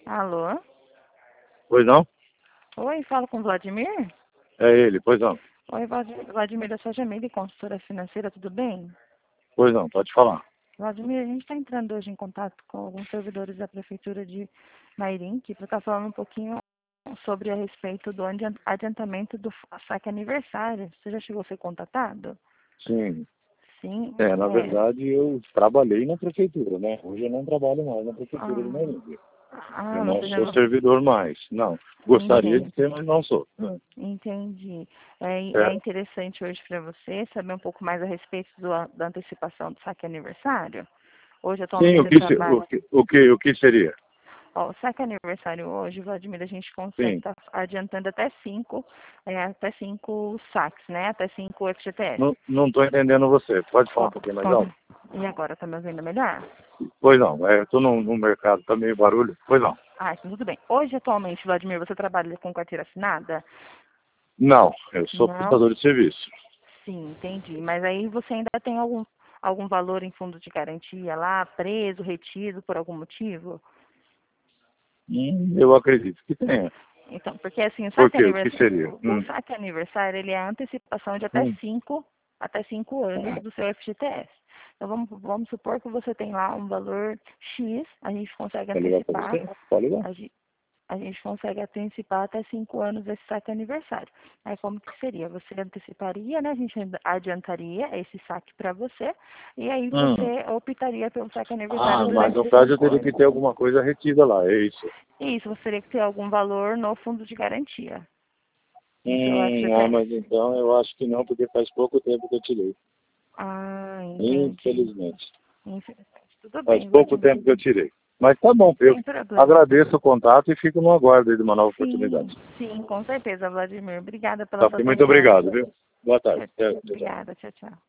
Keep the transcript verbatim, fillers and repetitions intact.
Alô? Pois não? Oi, falo com o Vladimir? É ele, pois não. Oi, Vlad- Vladimir, eu sou a Jamile, consultora financeira, tudo bem? Pois não, pode falar. Vladimir, a gente está entrando hoje em contato com alguns servidores da Prefeitura de Mairink para estar falando um pouquinho sobre a respeito do adian- adiantamento do saque aniversário. Você já chegou a ser contatado? Sim. Sim. É, na É. verdade eu trabalhei na prefeitura, né? Hoje eu não trabalho mais na prefeitura de Ah, Marília. Eu ah, não você já sou não... servidor mais, não. Gostaria de Entendi. ser, mas não sou. Entendi. É, é É. interessante hoje para você saber um pouco mais a respeito do, da antecipação do saque aniversário. Hoje, Sim, atualmente, o você que, se- o, trabalha... que, o, que, o que seria? Ó, o saque aniversário hoje, Vladimir, a gente consegue Sim. estar adiantando até cinco, é, até cinco saques, né? Até cinco F G T S. Não não estou entendendo você. Pode falar um Ó, pouquinho mais conta. alto? E agora, tá me ouvindo melhor? Pois não, é, estou no, no mercado, tá meio barulho. Pois não. Ah, então tudo bem. Hoje, atualmente, Vladimir, você trabalha com carteira assinada? Não, eu sou Não? prestador de serviço. Sim, entendi. Mas aí você ainda tem algum, algum valor em fundo de garantia lá, preso, retido por algum motivo? Hum, eu acredito que tenha. Então, porque assim, o Por saque quê? O que aniversário, seria? o Hum, saque aniversário, ele é a antecipação de até hum. cinco, até cinco anos do seu F G T S. Então vamos, vamos supor que você tem lá um valor X, a gente consegue Quer ligar para antecipar, você? Pode ligar. a gente, a gente consegue antecipar até cinco anos esse saque aniversário. Aí como que seria? Você anteciparia, né? A gente adiantaria esse saque para você, e aí Hum. você optaria pelo saque aniversário Ah, mas durante no esses caso eu cinco teria que anos. ter alguma coisa retida lá, é isso. E isso, você teria que ter algum valor no fundo de garantia, no seu Hum, ah, F G T S. mas então eu acho que não, porque faz pouco tempo que eu tirei. Ah, entendi. Infelizmente. Infelizmente. Tudo Faz bem, pouco Vladimir. tempo que eu tirei. Mas tá bom, eu Sem problema. agradeço o contato e fico no aguardo aí de uma nova Sim, oportunidade. sim, com certeza, Vladimir. Obrigada pela Tá, sua muito atenção. obrigado, viu? Boa tarde. Tchau, Tchau, tchau. obrigada, tchau, tchau.